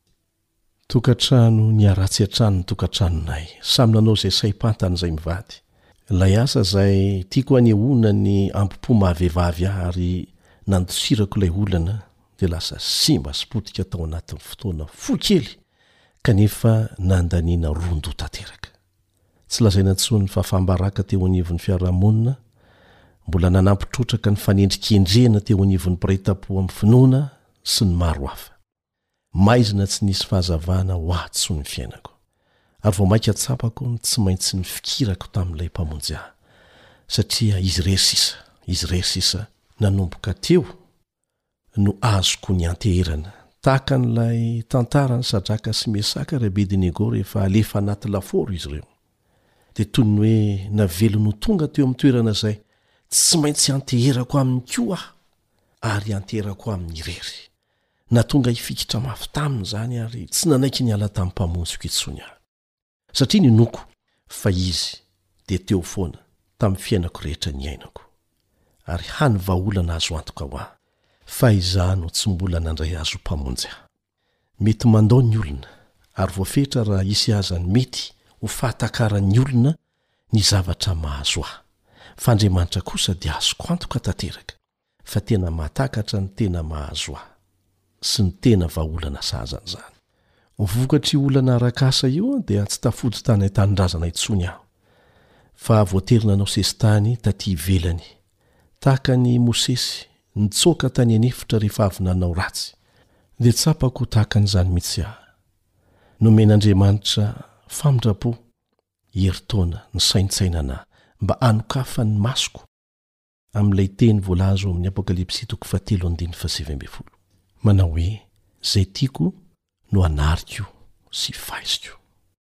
Tokantrano ny aratsy hatrany ny tokantranonay, samy nanao izay saim-pantany izay mivady. Ilay asa izay tiako anehoana ny ampo-po mahavehivavy ahy ary nandosirako ilay olana dia lasa simba sy potika tao anatin'ny fotoana foakely kanefa nandaniana rondo tanteraka. Tsy lazaina intsony fa fambaraka teo anivon'ny fiarahamonina, mbola nanampitrotraka ny fanendrikendrena teo anivon'ny mpiray-tam-po amin'ny finoana sy ny maro hafa. Maizina tsy nisy fahazavana ho ahy ny fiainako. Ary vao maika tsapako ny tsy maintsy ny fikirako tamin'ilay mpamonjy ahy, satria izy rery sisa izy rery sisa nanomboka teo no azoko ny anteherana tahaka n'ilay tantarany Sadraka sy Mesaka ry Abedinego rehefa alefa anaty laforo izy ireo dia toy ny hoe navelo no tonga teo amin'ny toerana izay tsy maintsy anteherako aminy koa aho ary anteherako amin'ny irery na tonga hifikitra mafy taminy izany ary tsy nanaiky ny ala tamin'ny mpamonjiko itsony aho satria ny noko fa izy dia teo foana tamin'ny fiainako rehetra ny ainako ary hany vahaolana azo antoka ho aho fa izaho no tsy mbola nandray azo mpamonjy aho mety mandao ny olona ary voafetra raha isy azany mety ho fahatakaran'ny olona ny zavatra mahazo aho fa Andriamanitra kosa dia azoko antoka tanteraka fa tena mahatakatra ny tena mahazo aho sy ny tena vahaolana sahazan'izany vokatry olana arakasa io dia tsy tafody tany an-tanindrazana itsony aho fa voaterina anao sesitany taty ivelany tahaka ny Mosesy nitsoka tany anefitra rehefa avy nanao ratsy dia tsapako tahaka an'izany mihitsy aho nomen'Andriamanitra famindrapo heritaona ny saintsainana mba hanokafa ny masoko amin'ilay teny voalazo amin'ny Apokalipsy toko fahatelo andiny fahasivy ambin'ny folo manao hoe izay tiako no anariko sy faiziko.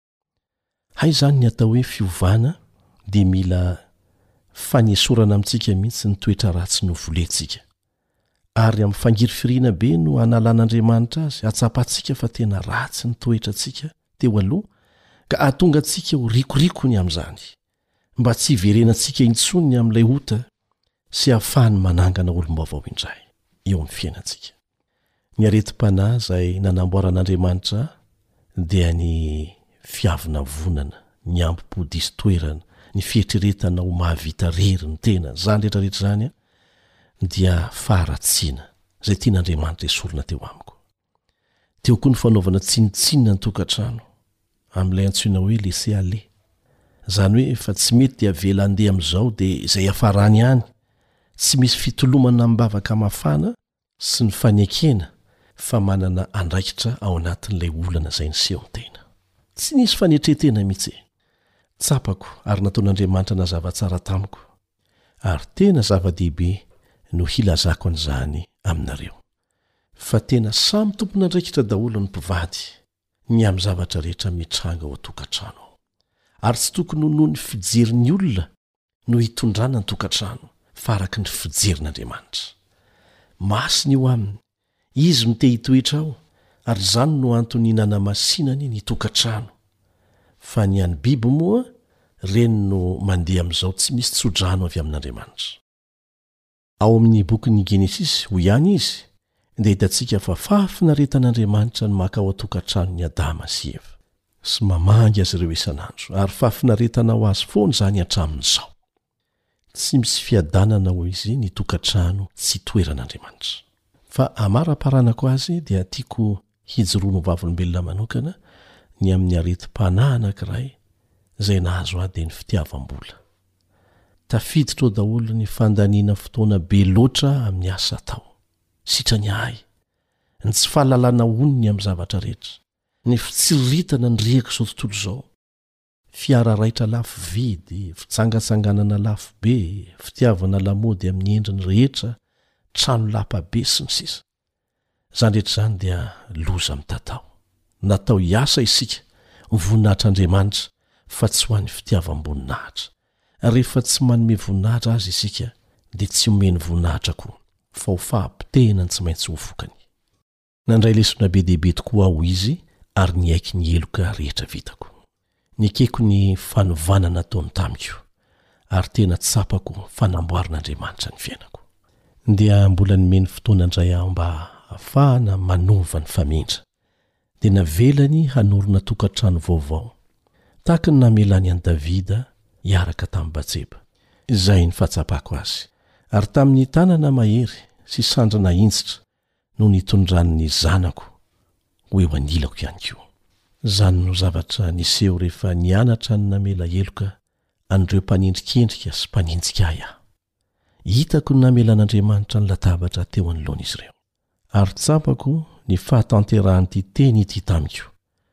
Hay izany ny atao hoe fiovana dia mila fanesorana amintsika mihitsy ny toetra ratsy novolentsika ary amin'ny fangirifiriana be no analan'Andriamanitra azy atsapantsika fa tena ratsy ny toetrantsika teo aloha ka ahatonga antsika ho rikorikony amin'izany mba tsy hiverenantsika intsony amin'ilay ota sy ahafahany manangana olombavao indray eo amin'ny fiainantsika. Ny areti-panahy izay nanamboaran'Andriamanitra dia ny fiavina vonana, ny ampim-podisy toerana, ny fieritreretana ho mahavita rery ny tena zany rehetrarehetra zany dia faharatsiana izay tian'Andriamanitra esorina teo amiko. Teo koa ny fanaovana tsinitsinina ny tokantrano amin'ilay antsoina hoe laisser aller. Zany hoe fa tsy mety dia avela andeha amin'izao dia izay hafarany ihany, tsy misy fitolomana mibavaka mafana sy ny fanekena fa manana andraikitra ao anatin'ilay olana izay niseho ny tena. Tsy nisy fanetretena mihitsy. Tsapako ary nataon'Andriamanitra nazava tsara tamiko ary tena zava-dehibe no hilazako an'izany aminareo. Fa tena samy tompon'andraikitra daholo ny mpivady ny amin'ny zavatra rehetra mitranga ao an-tokantrano ary tsy tokony ho noho ny fijerin'ny olona no hitondrana ny tokantrano fa araka ny fijerin'Andriamanitra. Masiny io aminy, izy no te hitoetra ao ary izany no antony nanamasinany ny tokantrano. Fa ny an'ny biby moa reny no mandeha amin'izao tsy misy tsodrano avy amin'Andriamanitra. Ao amin'ny bokin'ny Genesisy ho ihany izy dia hitantsika fa fahafinaretan'Andriamanitra ny maka ao an-tokantrano ny Adama sy Eva sy mamangy azy ireo isan'andro ary fahafinaretana ho azy foana izany hatramin'izao. Tsy misy fiadanana ho izy ny tokantrano tsy toeran'Andriamanitra. Fa amara-paranako azy dia tiako hijoroano vavolombelona manokana ny amin'ny areti-panahy anankiray izay nahazo ahy dia ny fitiavam-bola. Tafiditra ao daholo ny fandaniana fotoana be loatra amin'ny asa atao. Sitrany ahy, ny tsy fahalalana onony amin'ny zavatra rehetra, ny fitsiriritana ny rihako izao tontolo izao, fiara raitra lafo vidy, fitsangatsanganana lafo be, fitiavana lamody amin'ny endriny rehetra, trano lapa be sy ny sisa. Izany rehetra izany dia loza mitatao. Natao hiasa isika voninahitran'Andriamanitra fa tsy ho an'ny fitiavam-boninahitra. Rehefa tsy manome voninahitra azy isika dia tsy homeny voninahitra koa fa ho fahampitehina ny tsy maintsy ho vokany. Nandray lesona be dehibe tokoa aho izy ary niaiky ny eloka rehetra vitako. Nikeko ny fanovana nataony tamiko ary tena tsapako fanamboaran'Andriamanitra ny fiainako. Dia mbola nimeny fotoana indray aho mba ahafahana manova ny famindra dia navelany hanorona tokantrano vaovao tahaka ny namelany an'i Davida hiaraka tamin'i Batseba. Izay ny fahatsapako azy ary tamin'ny tanana mahery sy sandrana intsitra no nitondrany zanako ho eo anilako ihany koa. Zany no zavatra niseho rehefa nianatra ny namela heloka an'ireo mpanindrikendrika sy mpaninjika ahy aho. Hitako ny namelan'Andriamanitra ny latabatra teo anoloan'izy ireo. Ary tsapako ny fahatanterahany'ity teny ity tamiko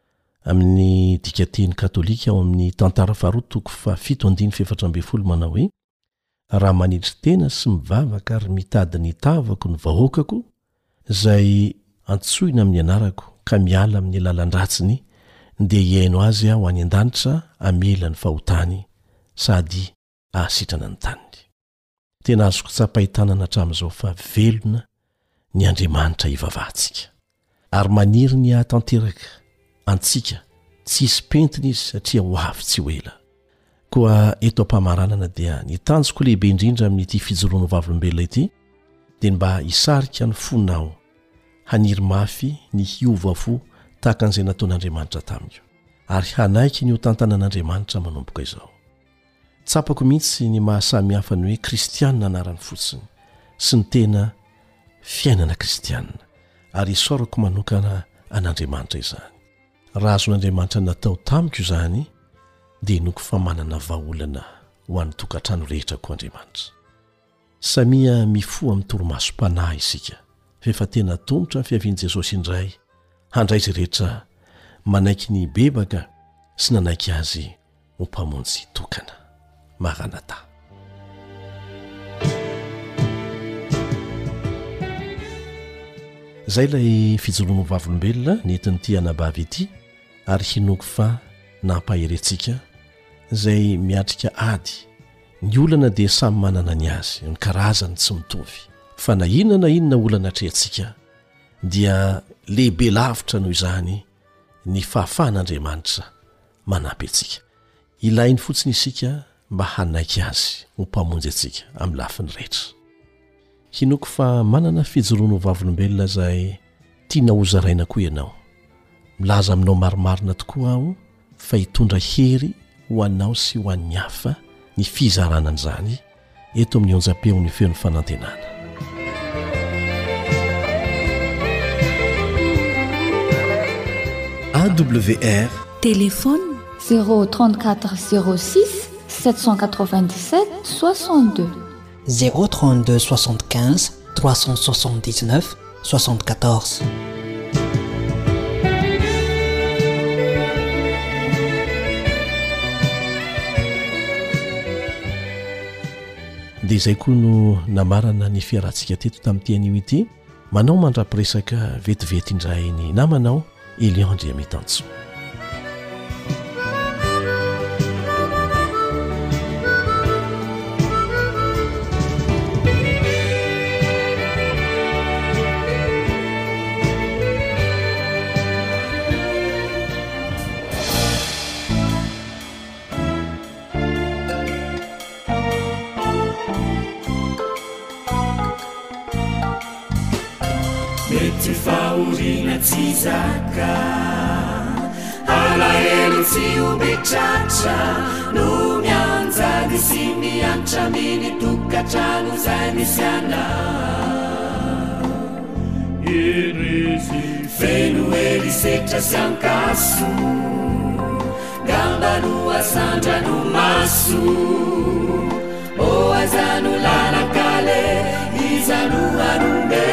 amin'ny dikateny katolika ao amin'ny tantara faharoa toko fahafito andiny fefatra ambin'ny folo manao hoe raha manitry tena sy mivavaka ary mitady ny tavako ny vahoakako izay antsoina amin'ny anarako ka miala amin'ny lalan-dratsiny dia hiaino azy aho any an-danitra amela ny fahotany sady ahasitrana ny taniny. Tena azoko tsapahitanana hatramin'izao fa velona ny Andriamanitra ivavahantsika ary maniry ny ahatanteraka antsika tsy hisy pentina izy satria ho avy tsy ho ela. Koa eto am-pamaranana dia ny tanjoko lehibe indrindra amin'ity fijoroano vavolombelona ity dia mba hisarika ny fonao haniry mafy ny hiova fo tahaka an'izay nataon'Andriamanitra tamiko ary hanaiky ny ho tantanan'Andriamanitra manomboka izao. Tsapako mihitsy ny mahasamy hafa ny hoe kristianina anarany fotsiny sy ny tena fiainana kristianina ary isaorako manokana an'Andriamanitra izany. Raha azon'Andriamanitra natao tamiko izany dia noko fa manana vahaolana ho an'ny tokantrano rehetra koa Andriamanitra. Samia mifoha amin'ny toromasom-panahy isika fa efa tena tongotra ny fiavian'i Jesosy indray handray izay rehetra manaiky ny bebaka sy nanaiky azy ho mpamonjy tokana. Maranatha. Zay ilay fijoroano vavolombelona nentin'ity anabavy ity ary hinoko fa nampaherentsika izay miatrika ady. Ny olana dia samy manana ny azy, ny karazany tsy mitovy. Fa na inona na inona olana atrehantsika dia lehibe lavitra noho izany ny fahafahan'Andriamanitra manampy antsika. Ilainy fotsiny isika mba hanaiky azy ho mpamonjy antsika amin'ny lafiny rehetra. Hinoko fa manana fijoroano vavolombelona izay tiana hozaraina koa ianao. Milaza aminao marimarina tokoa aho fa hitondra hery ho anao sy ho an'ny hafa ny fizarana an'izany eto amin'ny onjam-peo ny feon'ny fanantenana. A W R Téléphone zéro trente-quatre zéro six sept cent quatre-vingt-dix-sept soixante-deux zéro trente-deux soixante-quinze trois cent soixante-dix-neuf soixante-quatorze. Dia izay koa no namarana ny fiarantsika teto tamin'ity anio ity, manao mandrapiresaka vetivety indray ny namanao Eliandre Mitantso. Mety faorina tsy zaka alahelo tsy ometratra no mianjady sy miantra miny tokantrano zay misy anao. Eresy feno elisetra sy ankaso gamba no asandra no maso o azano lalakale izano anumbe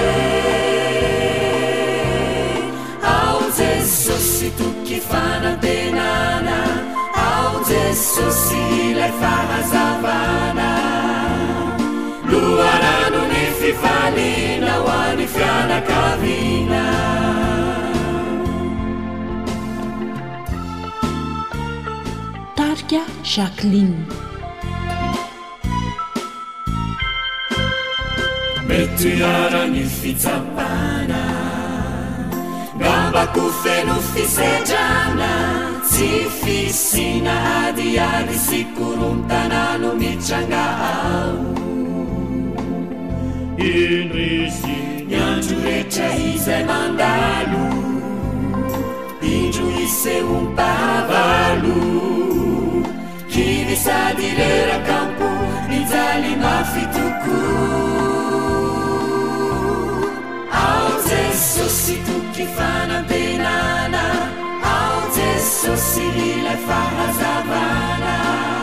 Jesosy tuki fanantenana ao Jesosy ilay fahazavana loharano ny fifaliana ho an'ny fianakaviana. Tarika Jacqueline mety arany fitsapana gambako feno fisedrana tsy fisina adiady sy korontana no mitranga ao. Indrisy ny andro rehetra izay mandalo indro isehompavalo kivy sady rerakampo mijaly mafy tokoa ao Jesosy toki fanantenana ao Jesosy ilay fahazavana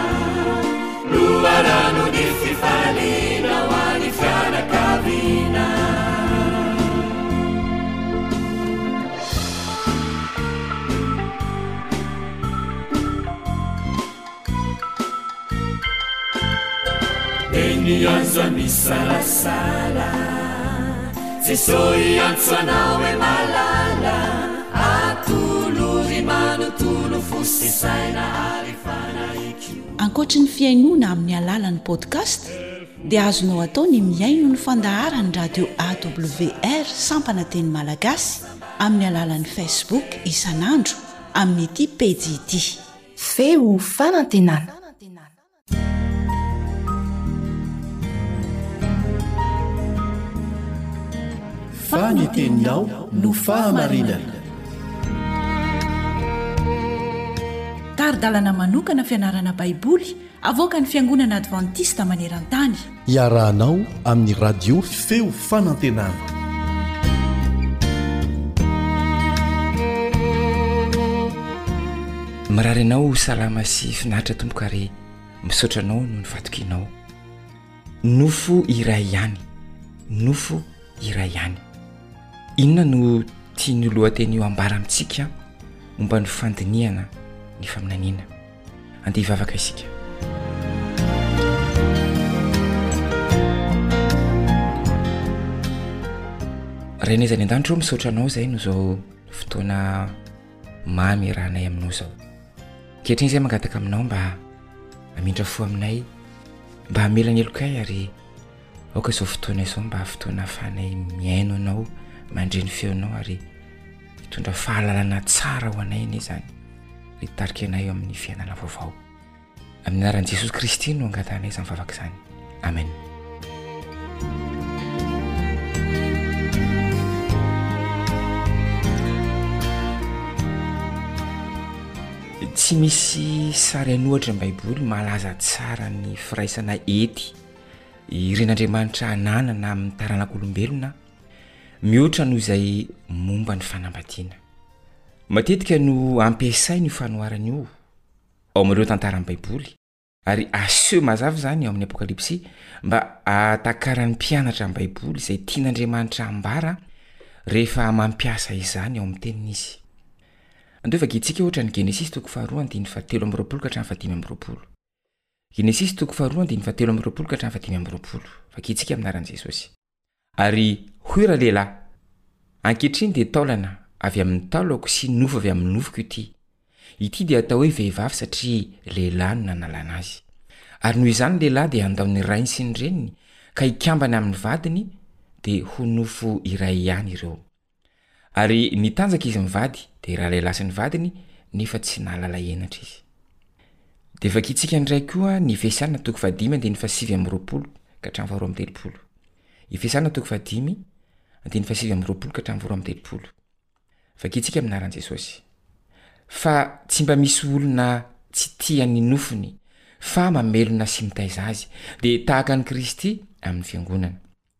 loharano ny fifaliana ho an'ny fianakaviana. eny azo misalasala jesosy antsoanao hoe malala atolory manontolo fosisaina ary fanaiko. Ankoatry ny fiainoana amin'ny alalan'ny podcast dia azonao atao ny miaino ny fandaharany radio A W R sampana teny malagasy amin'ny alalan'ny Facebook isanandro amin'ny ity pejy ity feo fanantenana. Faniteninao no fahamarinana. Taridalana manokana fianarana baiboly avoaka ny fiangonana advantista maneran-tany. Iarahanao amin'ny radio feo fanantenana. Marary anao salama sy finaritra tomboka ary misaotranao no nifatokinao. Nofo iray ihany, nofo iray ihany. Inona no tiany lohateny io ambara amintsika momba ny fandiniana ny faminaniana. Andeha hivavaka isika. Renezany an-danitro misaotranao zay no zao fotoana mamy rahanay aminao zao. Kehitriny izay mangataka aminao mba amindra fo aminay, mba hamelany elokay ary aoka zao fotoana izao mba fotoana ahafahanay miaino anao, mandre ny feonao ary hitondra fahalalana tsara ho anay anie zany. Hitarika anay eo amin'ny fiainana vaovao. Amin'ny anaran'i Jesosy Kristy no angatanay izany vavaka izany. Amen. Tsy misy sary anohatra amin'ny baiboly malaza tsara ny firaisana ety iren'Andriamanitra ananana amin'ny taranak'olombelona mihoatra noho izay momba ny fanambadiana. Matetika no ampiasainy io fanoharana io ao amin'ireo tantaran'ny baiboly ary aseho mazava zany ao amin'ny apokalipsy mba atakaran'ny mpianatra amin'ny baiboly izay tian'Andriamanitra ambara rehefa mampiasa izany ao amin'ny tenin'izy. Andeo vakitsika ohatra ny Genesis toko faharoa andiny fahatelo amby roapolo ka hatramin'ny fahadimy amby roapolo. Genesis toko faharoa andiny fahatelo amby roapolo ka hatramin'ny fahadimy amby roapolo. Vakitsika amin'ny anaran'i Jesosy. Ary hoy ra lehilahy, ankehitriny dia taolana avy amin'ny taolako sy nofo avy amin'ny nofoko ity. Ity dia atao hoe vehivavy satria lehilahy no nanalana azy. Ary noho izany lehilahy dia andao ny rainy sy ny reniny ka hikambana amin'ny vadiny dia ho nofo iray ihany ireo. Ary nitanjaka izy mivady dia raha lehilahy sy ny vadiny nefa tsy nahalala henatra izy. Dia vakitsika indray koa ny Efesiana toko fahadimy andiny fahasivy amby roapolo ka hatramin'ny faharoa amby telopolo. Efesiana toko fahadimy andiny fahasivy amby roapolo ka hatramin'ny faharoa amby telopolo. Vakitsika amin'ny anaran'i Jesosy. Fa tsy mba misy olona tsy tia ny nofony fa mamelona sy mitaiza azy dia tahaka ny Kristy amin'ny fiangonana.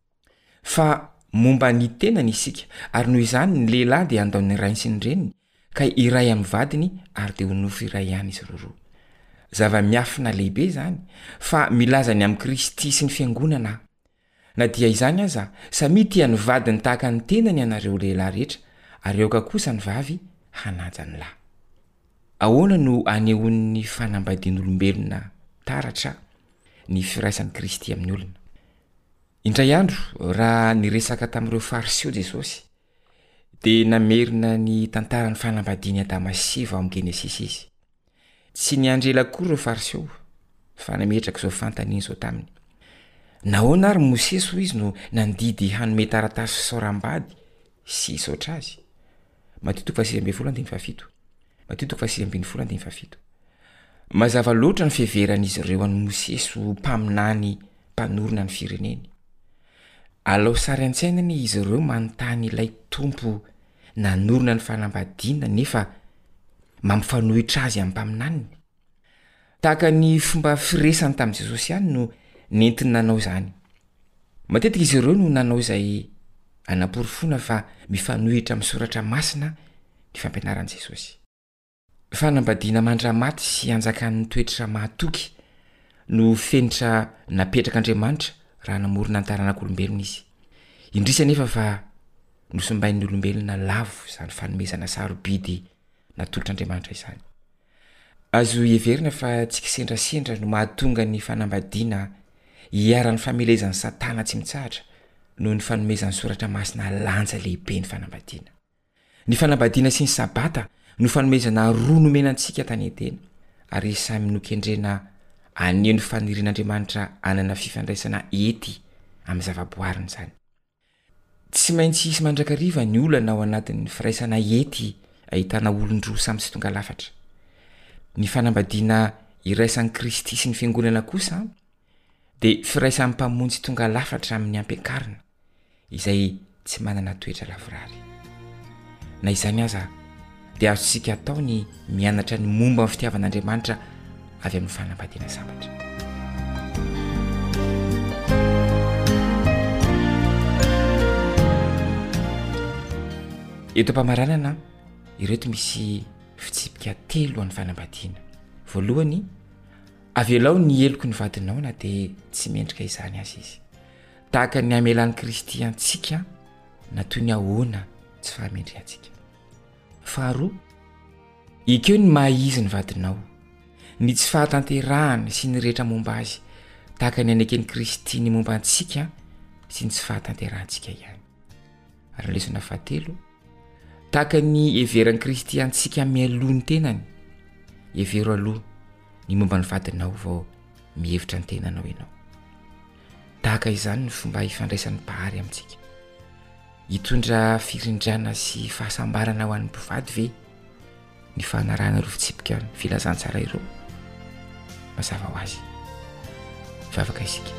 Fa momba ny tenany isika ary noho izany ny lehilahy dia andao ny rainy sy ny reniny ka iray amin'ny vadiny ary dia ho nofo iray ihany izy roa. Zava-miafina lehibe zany fa milaza ny amin'ny Kristy sy ny fiangonana. Na dia izany aza samy tia ny vadiny tahaka ny tenany anareo lehilahy rehetra ary aoka kosa ny vavy hanaja ny lahy. Ahoana no anehoan'ny fanambadian'olombelona taratra ny firaisan'i Kristy amin'ny olona. Indray andro raha niresaka tamin'ireo fariseo Jesosy dia namerina ny tantaran'ny fanambadiany Adama sy Eva ao amin'ny Genesis izy. Tsy niandrela koa ireo fariseo fa nametraka izao fantaniana izao taminy. Nahoana ary Mosesy hoy izy no nandidy hanome taratasy saorambady sy isaotra azy. Mateo toko fahasivy ambin'ny folo andiny fahafito. Mateo toko fahasivy ambin'ny folo andiny fahafito. Mazava loatra ny fiheveran'izy ireo an'i Mosesy ho mpaminany mpanorona ny fireneny. Alao sary an-tsainany izy ireo manontany ilay tompo nanorona ny fanambadiana nefa mampifanohitra azy amin'ny mpaminaniny. Tahaka ny fomba firesany tamin'i Jesosy ihany no nentiny nanao izany. Matetika izy ireo no nanao izay anaporofona fa mifanohitra amin'ny soratra masina ny fampianaran'i Jesosy. Fanambadiana mandramaty sy anjakan'ny toetra mahatoky no fenitra napetraka Andriamanitra raha namorona ny taranak'olombelona izy. Indrisy anefa fa nosombain'ny olombelona lavo izany fanomezana sarobidy natolotr'Andriamanitra izany. Azo heverina fa tsy kisendrasendra no mahatonga ny fanambadiana hiara-ny famelezan'ny satana tsy mitsahatra noho ny fanomezan'ny soratra masina lanja lehibe ny fanambadiana. Ny fanambadiana sy ny sabata no fanomezana roa nomenantsika tany etena ary samy nokendrena aneo ny fanirian'Andriamanitra anana fifandraisana ety amin'ny zavaboariny zany. Tsy maintsy isy mandrakariva ny olana ao anatin'ny firaisana ety ahitana olon-droa samy tsy tonga lafatra. Ny fanambadiana iraisan'ny Kristy sy ny fiangonana kosa dia firaisan'ny mpamonjy tonga lafatra amin'ny ampiakarina izay tsy manana toetra lavorary. Na izany aza dia azontsika atao ny mianatra ny momba amin'ny fitiavan'Andriamanitra avy amin'ny fanambadiana sabatra. Eto am-pamaranana ireto misy fitsipika telo amin'ny fanambadiana. Voalohany, avelao ny eloko ny vadinao na dia tsy mendrika izany azy izy. Tahaka ny amelan'ny Kristy antsika na toy ny ahoana tsy fahamendry antsika. Faharoa, ekeo ny mahizy ny vadinao, ny tsy fahatanterahana sy ny rehetra momba azy, tahaka ny anekeny Kristy ny momba antsika sy ny tsy fahatanterahantsika ihany. Ary lesona fahatelo, tahaka ny everan'ny Kristy antsika mialoha ny tenany, evero aloha ny momba ny vadinao vao mihevitra ny tenanao ianao. Tahaka izany ny fomba ifandraisan'ny Pahary amintsika. Hitondra firindrana sy fahasambarana ho an'ny mpivady ve ny fanarahana ireo fitsipika filazantsara ireo? Mazava ho azy. Vavaka isika.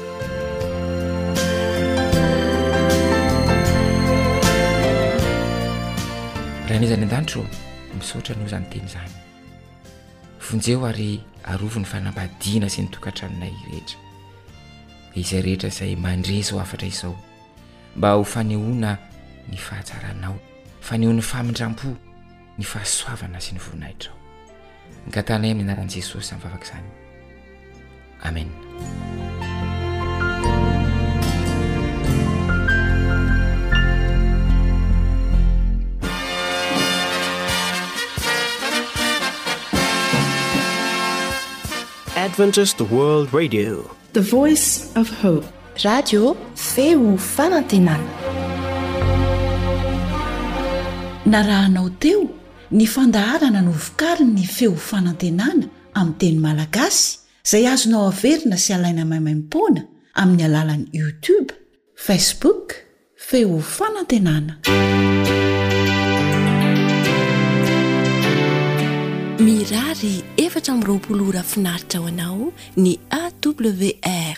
Raha nizany an-danitro misaotra noho izany teny izany. Vonjeo ary arovo ny fanambadiana sy ny tokantranonay rehetra. Izay rehetra izay mandrezy ho afatra izao mba ho fanehoana ny fahatsaranao, fanehoana famindram-po, ny fahasoavana sy ny voninahitra. Nkatanay amin'ny anaran'i Jesosy mivavaka izany. Amen. Adventist World Radio, the voice of hope. Radio feo fanantenana. Narahanao teo ny fandaharana no vokariny ny feo fanantenana amin'ny teny malagasy izay azonao averina sy alaina maimaimpoana amin'ny alalan'ny YouTube, Facebook, feo fanantenana. Mirary efatra amby roapolo ora finaritra ho anao ny A W R